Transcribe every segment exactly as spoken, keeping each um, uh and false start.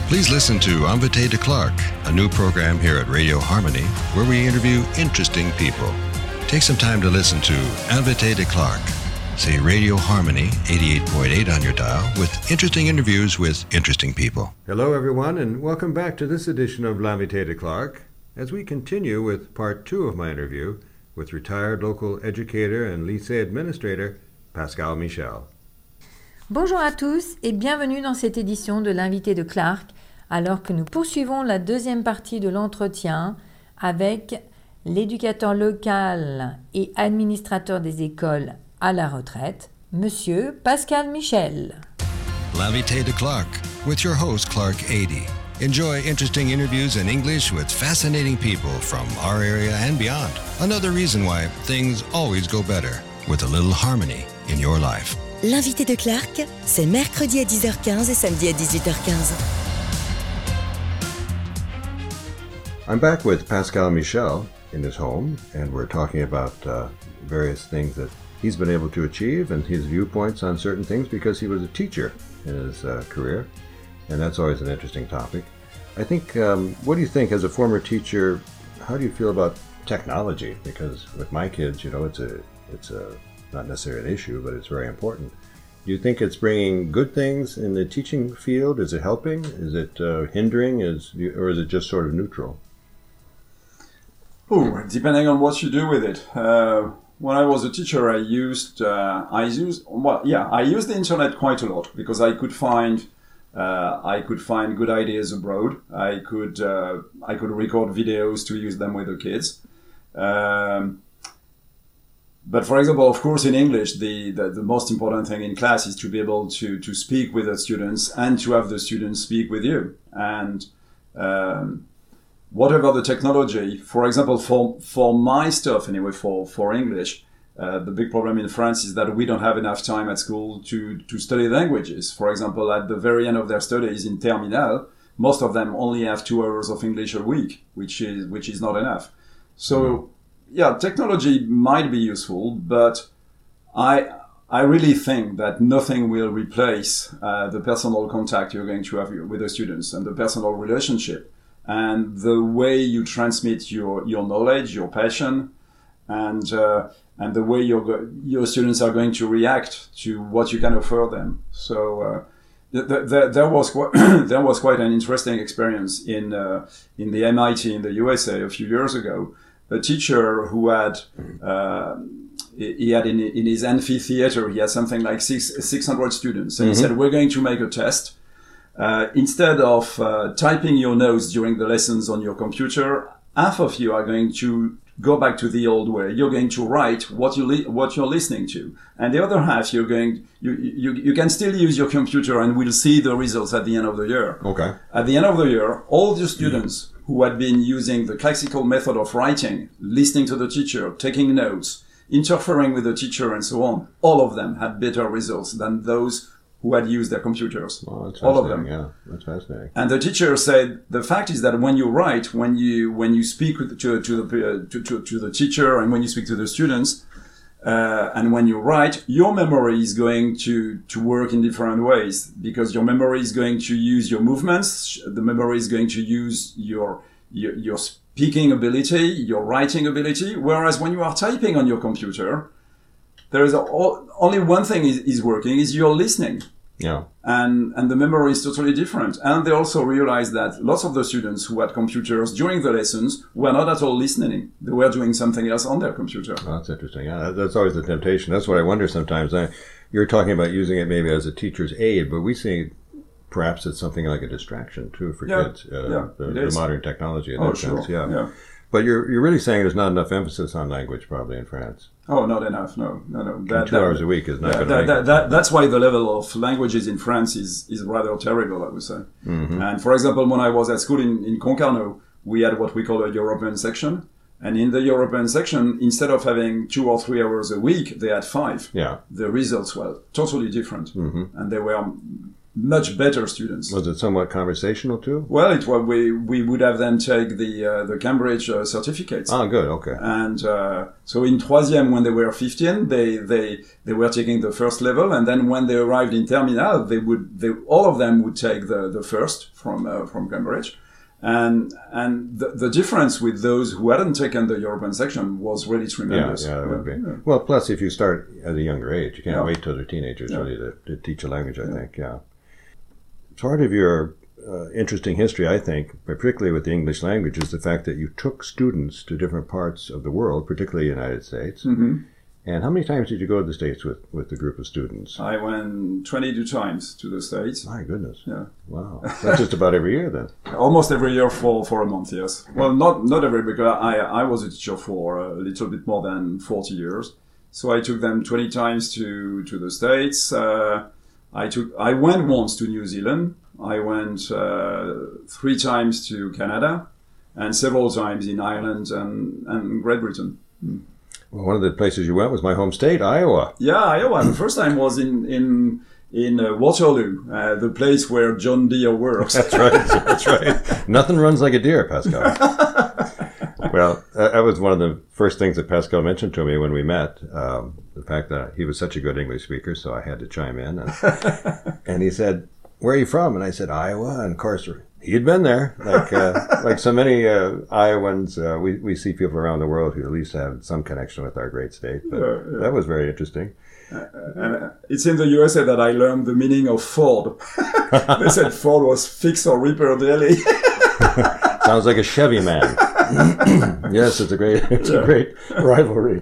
Please listen to Invité de Clark, a new program here at Radio Harmony where we interview interesting people. Take some time to listen to Invité de Clark. Say Radio Harmony eighty-eight point eight on your dial with interesting interviews with interesting people. Hello everyone and welcome back to this edition of L'Invité de Clark as we continue with part two of my interview with retired local educator and lycée administrator Pascal Michel. Bonjour à tous et bienvenue dans cette édition de l'Invité de Clark alors que nous poursuivons la deuxième partie de l'entretien avec l'éducateur local et administrateur des écoles à la retraite, Monsieur Pascal Michel. L'Invité de Clark with your host Clark eighty. Enjoy interesting interviews in English with fascinating people from our area and beyond. Another reason why things always go better with a little harmony in your life. L'invité de Clark, c'est mercredi à dix heures quinze et samedi à dix-huit heures quinze. I'm back with Pascal Michel in his home, and we're talking about uh, various things that he's been able to achieve and his viewpoints on certain things because he was a teacher in his uh, career, and that's always an interesting topic. I think, um, what do you think as a former teacher, how do you feel about technology? Because with my kids, you know, it's a, it's a, not necessarily an issue, but it's very important. Do you think it's bringing good things in the teaching field? Is it helping? Is it uh, hindering? Is or is it just sort of neutral? Oh, depending on what you do with it. Uh, when I was a teacher, I used uh, I used well, yeah, I used the internet quite a lot because I could find uh, I could find good ideas abroad. I could uh, I could record videos to use them with the kids. Um, But for example, of course, in English, the, the, the most important thing in class is to be able to, to speak with the students and to have the students speak with you. And um, whatever the technology, for example, for, for my stuff anyway, for, for English, uh, the big problem in France is that we don't have enough time at school to, to study languages. For example, at the very end of their studies in Terminal, most of them only have two hours of English a week, which is, which is not enough. So, mm-hmm. Yeah, technology might be useful, but I I really think that nothing will replace uh, the personal contact you're going to have with the students and the personal relationship and the way you transmit your, your knowledge, your passion, and uh, and the way your your students are going to react to what you can offer them. So uh, th- th- there was quite there was quite an interesting experience in uh, in the M I T in the U S A a few years ago. A teacher who had, uh, he had in, in his amphitheater, he had something like six, 600 students. And mm-hmm. he said, we're going to make a test. Uh, instead of uh, typing your notes during the lessons on your computer, half of you are going to go back to the old way. You're going to write what you li- what you're listening to. And the other half, you're going, you, you, you can still use your computer and we'll see the results at the end of the year. Okay. At the end of the year, all the students mm-hmm. who had been using the classical method of writing, listening to the teacher, taking notes, interfering with the teacher and so on, all of them had better results than those who had used their computers. Well, that's all of them. Yeah, that's fascinating. And the teacher said, the fact is that when you write, when you when you speak with, to, to, the, uh, to, to, to the teacher and when you speak to the students, uh, and when you write, your memory is going to, to work in different ways because your memory is going to use your movements. The memory is going to use your, your, your speaking ability, your writing ability. Whereas when you are typing on your computer, there is a, only one thing is, is working is you're listening. Yeah. And, and the memory is totally different. And they also realized that lots of the students who had computers during the lessons were not at all listening. They were doing something else on their computer. Oh, that's interesting. Yeah, that's always the temptation. That's what I wonder sometimes. I, you're talking about using it maybe as a teacher's aid, but we see perhaps it's something like a distraction too for yeah. kids. Uh, yeah, the, the modern technology in oh, that sure. sense. Yeah. yeah. But you're you're really saying there's not enough emphasis on language probably in France. Oh, not enough. No, no, no. That, two that, hours a week is not yeah, going that, to that, that, That's why the level of languages in France is, is rather terrible, I would say. Mm-hmm. And for example, when I was at school in, in Concarneau, we had what we call a European section. And in the European section, instead of having two or three hours a week, they had five. Yeah. The results were totally different. Mm-hmm. And they were much better students. Was it somewhat conversational too? Well, it was, we we would have them take the uh, the Cambridge uh, certificates. Oh, good. Okay. And uh, so in troisième, when they were fifteen, they they they were taking the first level, and then when they arrived in terminal, they would they all of them would take the the first from uh, from Cambridge. And and the, the difference with those who hadn't taken the European section was really tremendous. Yeah, yeah, that would be. Yeah. Well, plus if you start at a younger age, you can't Yeah. wait till they're teenagers Yeah. really to, to teach a language, I Yeah. think, yeah. Part of your uh, interesting history, I think, particularly with the English language, is the fact that you took students to different parts of the world, particularly the United States. Mm-hmm. And how many times did you go to the States with, with the group of students? I went twenty-two times to the States. My goodness. Yeah. Wow. That's just about every year then. Almost every year for, for a month, yes. Well, not not every, because I, I was a teacher for a little bit more than forty years. So I took them twenty times to, to the States. Uh, I took I went once to New Zealand. I went uh, three times to Canada and several times in Ireland and, and Great Britain. Mm. Well, one of the places you went was my home state, Iowa. Yeah, Iowa. The first time was in in in uh, Waterloo, uh, the place where John Deere works. That's right. That's right. Nothing runs like a deer, Pascal. Well, that that was one of the first things that Pascal mentioned to me when we met. Um, the fact that he was such a good English speaker, so I had to chime in. And, and he said, "Where are you from?" And I said, "Iowa." And of course, he'd been there. Like uh, like so many uh, Iowans, uh, we, we see people around the world who at least have some connection with our great state. But Yeah, yeah. that was very interesting. Uh, and uh, it's in the U S A that I learned the meaning of Ford. They said Ford was fix or repair daily. Sounds like a Chevy man. Yes, it's a great, it's Yeah. a great rivalry.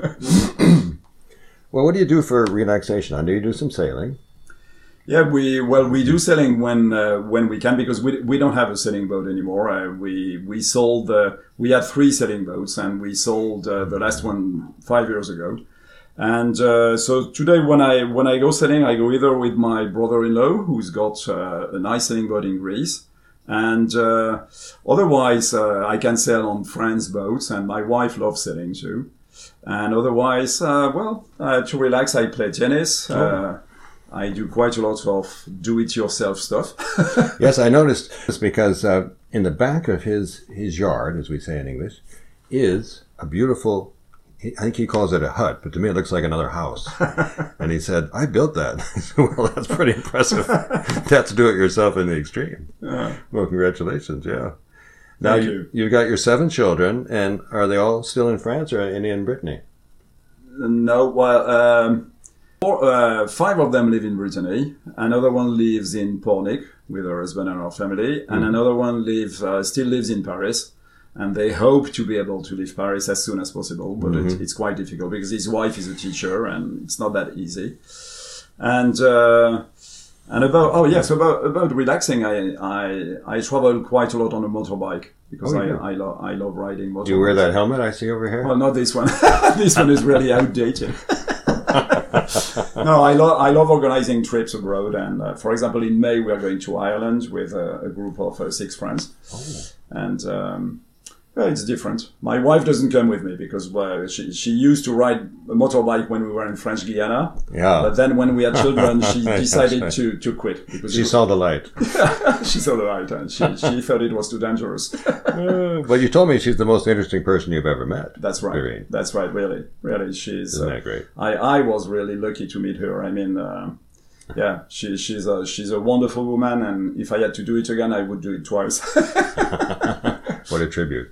Well, what do you do for relaxation? I know you do some sailing. Yeah, we well we do sailing when uh, when we can, because we we don't have a sailing boat anymore. Uh, we we sold uh, we had three sailing boats, and we sold uh, the last one five years ago. And uh, so today, when I when I go sailing, I go either with my brother-in-law, who's got uh, a nice sailing boat in Greece, and uh, otherwise uh, I can sail on friends' boats, and my wife loves sailing too. And otherwise, uh, well, uh, to relax, I play tennis. Uh, I do quite a lot of do-it-yourself stuff. Yes, I noticed this because uh, in the back of his, his yard, as we say in English, is a beautiful, he, I think he calls it a hut, but to me it looks like another house. And he said, "I built that." I said, "Well, that's pretty impressive. That's do-it-yourself in the extreme." Yeah. Well, congratulations, yeah. Now, Thank you, you. you've got your seven children, and are they all still in France or any in Brittany? No, well, um, four, uh, five of them live in Brittany. Another one lives in Pornic with her husband and her family, and Mhm. another one live uh, still lives in Paris. And they hope to be able to leave Paris as soon as possible, but Mhm. it, it's quite difficult because his wife is a teacher, and it's not that easy. And uh, and about oh yes, about about relaxing, I I I travel quite a lot on a motorbike because Oh, I you do? I, lo- I love riding motorbikes. Do you wear that helmet I see over here? Well, not this one. This one is really outdated. No, I love I love organizing trips abroad, and uh, for example, in May we are going to Ireland with a, a group of uh, six friends, Oh. and um, well, it's different. My wife doesn't come with me because well, she she used to ride a motorbike when we were in French Guiana, Yeah. but then when we had children, she That's decided right. to to quit because She it saw the light. was- she saw the light, and she she thought it was too dangerous. Uh, but you told me she's the most interesting person you've ever met. That's right. Irene. That's right. Really, really, she's. Isn't uh, that great? I, I was really lucky to meet her. I mean, uh, yeah, she, she's a she's a wonderful woman, and if I had to do it again, I would do it twice. What a tribute.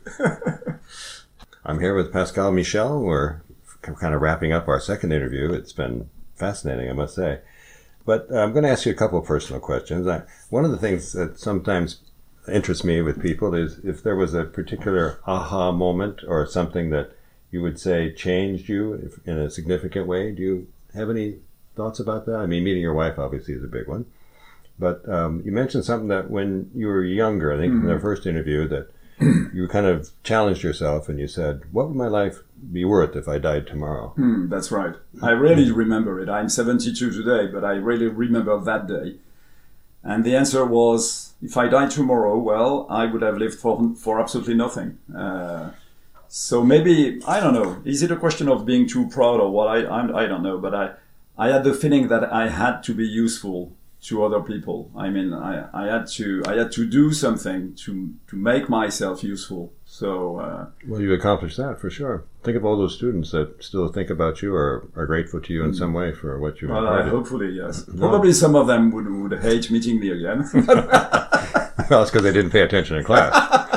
I'm here with Pascal Michel. We're kind of wrapping up our second interview. It's been fascinating, I must say. But uh, I'm going to ask you a couple of personal questions. I, one of the things that sometimes interests me with people is if there was a particular aha moment or something that you would say changed you if, in a significant way. Do you have any thoughts about that? I mean, meeting your wife obviously is a big one. But um, you mentioned something that when you were younger, I think Mm-hmm. in our first interview, that you kind of challenged yourself and you said, what would my life be worth if I died tomorrow? Hmm, that's right. I really remember it. I'm seventy-two today, but I really remember that day. And the answer was, if I died tomorrow, well, I would have lived for for absolutely nothing. Uh, so maybe, I don't know, is it a question of being too proud or what? I I'm, I don't know, but I, I had the feeling that I had to be useful to other people. I mean, I, I had to I had to do something to to make myself useful. So uh, well, you accomplished that for sure. Think of all those students that still think about you or are grateful to you in some way for what you well, imparted. uh, hopefully, yes. Probably some of them would would hate meeting me again. Well, it's because they didn't pay attention in class.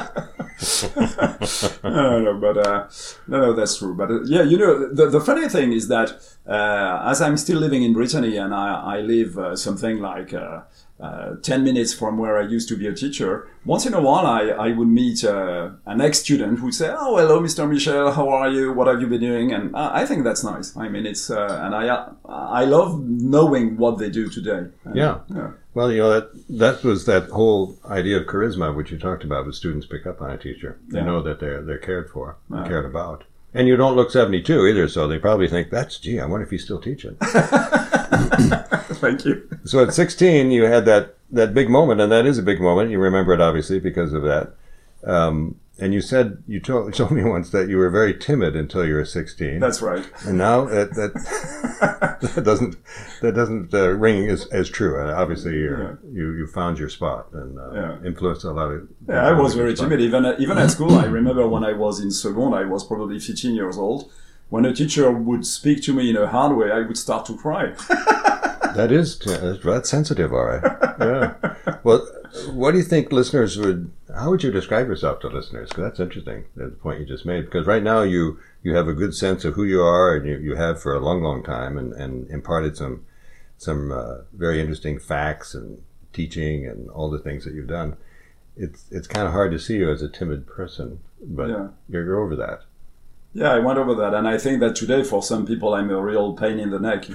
no, no, but uh, no, no, that's true. But uh, yeah, you know, the the funny thing is that uh, as I'm still living in Brittany, and I I live uh, something like uh, uh, ten minutes from where I used to be a teacher. Once in a while, I I would meet uh, an ex-student who would say, "Oh, hello, Mister Michel, how are you? What have you been doing?" And I, I think that's nice. I mean, it's uh, and I I love knowing what they do today. And, yeah. yeah. Well, you know, that that was that whole idea of charisma, which you talked about, with students pick up on a teacher. They Yeah. know that they're they're cared for, and Yeah. cared about. And you don't look seventy-two either, so they probably think, that's, gee, I wonder if he's still teaching. Thank you. So at sixteen, you had that, that big moment, and that is a big moment. You remember it, obviously, because of that. Um, and you said, you told, told me once that you were very timid until you were sixteen. That's right. And now that that, that doesn't that doesn't uh, ring as, as true. And obviously, you're, Yeah. you you found your spot and uh, Yeah. influenced a lot of. Yeah, I was very timid. Even at, even at school, I remember when I was in second, I was probably fifteen years old. When a teacher would speak to me in a hard way, I would start to cry. That is that's sensitive, all right. Yeah. Well, what do you think listeners would? How would you describe yourself to listeners? Because that's interesting. The point you just made. Because right now you you have a good sense of who you are, and you, you have for a long, long time, and, and imparted some some uh, very interesting facts and teaching and all the things that you've done. It's it's kind of hard to see you as a timid person, but Yeah. you're, you're over that. Yeah, I went over that, and I think that today, for some people, I'm a real pain in the neck.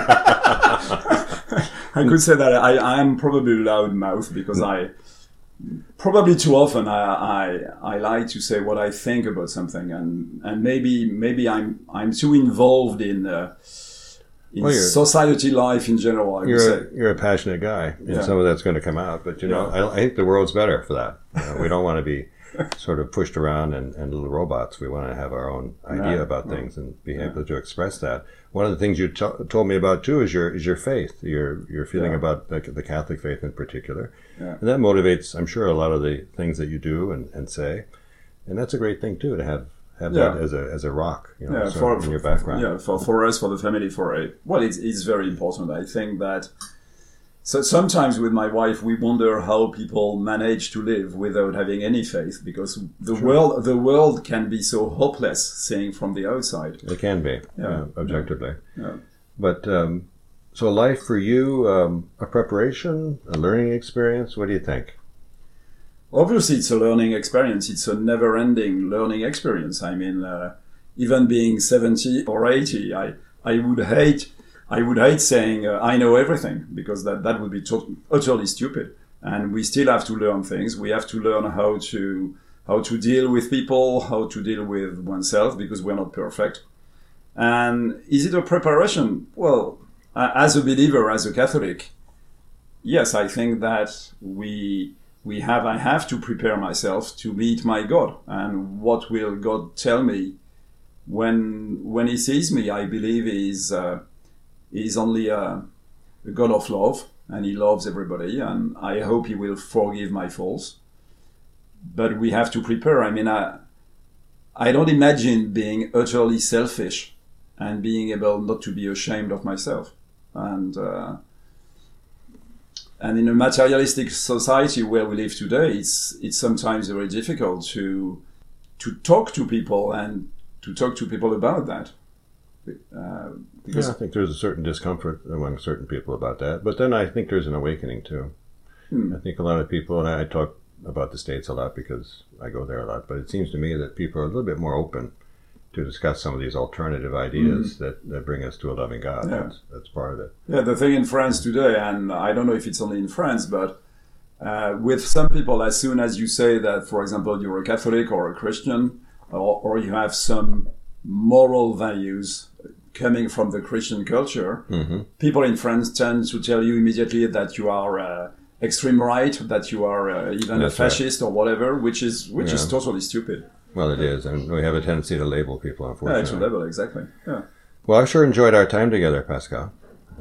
I could say that I, I am probably loud mouth because I probably too often I, I I like to say what I think about something, and and maybe maybe I'm I'm too involved in uh, in Well, you're- society life in general. I would You're say. a, you're a passionate guy, and Yeah. some of that's going to come out. But you know, Yeah. I, I think the world's better for that. You know, we don't want to be sort of pushed around and, and little robots. We want to have our own idea Yeah. about things and be able to express that. One of the things you to- told me about too is your is your faith, your your feeling Yeah. about the, the Catholic faith in particular, Yeah. and that motivates, I'm sure, a lot of the things that you do and, and say, and that's a great thing too to have have Yeah. that as a as a rock, you know, Yeah, sort of for, in your background. Yeah, for, for us, for the family, for a, well, it's, it's very important. I think that so sometimes with my wife, we wonder how people manage to live without having any faith, because the Sure. world the world can be so hopeless, seeing from the outside. It can be, Yeah. uh, objectively. Yeah. But um, so life for you, um, a preparation, a learning experience. What do you think? Obviously, it's a learning experience. It's a never-ending learning experience. I mean, uh, even being seventy or eighty, I I would hate I would hate saying uh, I know everything, because that that would be to- utterly stupid. And we still have to learn things. We have to learn how to how to deal with people, how to deal with oneself, because we're not perfect. And is it a preparation? Well, uh, as a believer, as a Catholic, yes, I think that we we have I have to prepare myself to meet my God. And what will God tell me when when He sees me? I believe He's uh, He's only a, a God of love, and He loves everybody. And I hope He will forgive my faults. But we have to prepare. I mean, I I don't imagine being utterly selfish and being able not to be ashamed of myself. And uh, and in a materialistic society where we live today, it's it's sometimes very difficult to to talk to people and to talk to people about that. Uh, because Yeah, I think there's a certain discomfort among certain people about that. But then I think there's an awakening too. Hmm. I think a lot of people, and I talk about the States a lot because I go there a lot, but it seems to me that people are a little bit more open to discuss some of these alternative ideas that, that bring us to a loving God. Yeah. That's, that's part of it. Yeah, the thing in France today, and I don't know if it's only in France, but uh, with some people, as soon as you say that, for example, you're a Catholic or a Christian, or, or you have some moral values coming from the Christian culture, Mm-hmm. people in France tend to tell you immediately that you are uh, extreme right, that you are uh, even That's a fascist or whatever, which is which is Yeah. totally stupid. Well, it is, and we have a tendency to label people, Yeah, unfortunately. to level, exactly. Yeah. Well, I sure enjoyed our time together, Pascal.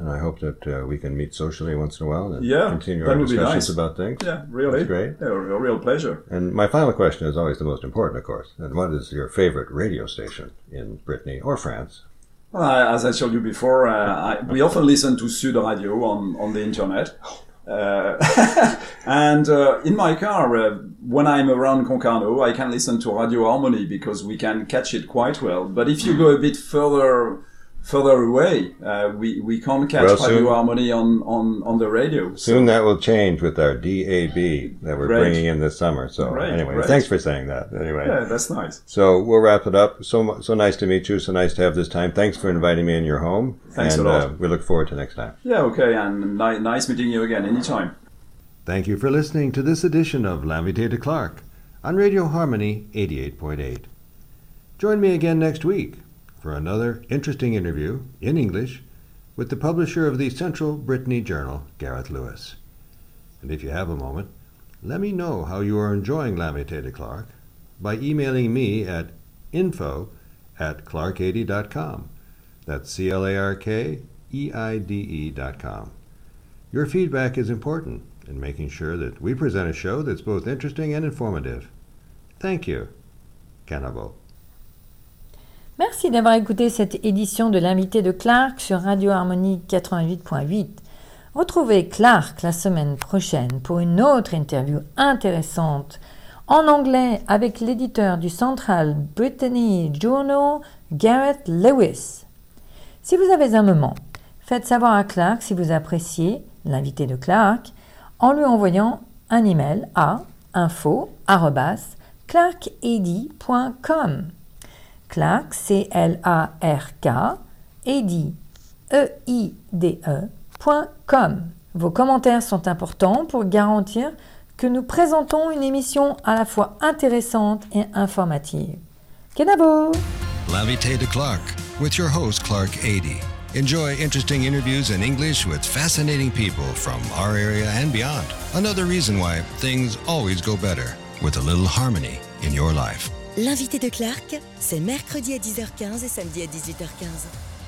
and I hope that uh, we can meet socially once in a while and yeah, continue that our would be discussions nice. about things. Yeah, really. That's great. Yeah, a real pleasure. And my final question is always the most important, of course. And what is your favorite radio station in Brittany or France? Well, I, as I told you before, uh, I, we often listen to Sud Radio on, on the internet. Uh, and uh, in my car, uh, when I'm around Concarneau, I can listen to Radio Harmony because we can catch it quite well. But if you go a bit further further away, uh, we, we can't catch well, Radio soon, Harmony on, on, on the radio. Soon so. that will change with our D A B that we're right. bringing in this summer. So right. anyway, right. thanks for saying that. Anyway, yeah, that's nice. So we'll wrap it up. So so nice to meet you. So nice to have this time. Thanks for inviting me in your home. Thanks and, a lot. Uh, we look forward to next time. Yeah, okay, and ni- nice meeting you again anytime. Thank you for listening to this edition of L'Invité de Clark on Radio Harmony eighty-eight point eight. Join me again next week for another interesting interview in English with the publisher of the Central Brittany Journal, Gareth Lewis. And if you have a moment, let me know how you are enjoying L'Invité de Clark by emailing me at info at clark eighty dot com. That's C L A R K E I D E dot com. Your feedback is important in making sure that we present a show that's both interesting and informative. Thank you. Cannabo. Merci d'avoir écouté cette édition de l'Invité de Clark sur Radio Harmony quatre-vingt-huit point huit. Retrouvez Clark la semaine prochaine pour une autre interview intéressante en anglais avec l'éditeur du Central Brittany Journal, Gareth Lewis. Si vous avez un moment, faites savoir à Clark si vous appréciez l'Invité de Clark en lui envoyant un email à info arobase clark eighty point com. Clark, C L A R K, Eidy, E I D E, point com. Vos commentaires sont importants pour garantir que nous présentons une émission à la fois intéressante et informative. Kenavo! L'Invité de Clark, with your host Clark Eidy. Enjoy interesting interviews in English with fascinating people from our area and beyond. Another reason why things always go better with a little harmony in your life. L'invité de Clark, c'est mercredi à dix heures quinze et samedi à dix-huit heures quinze.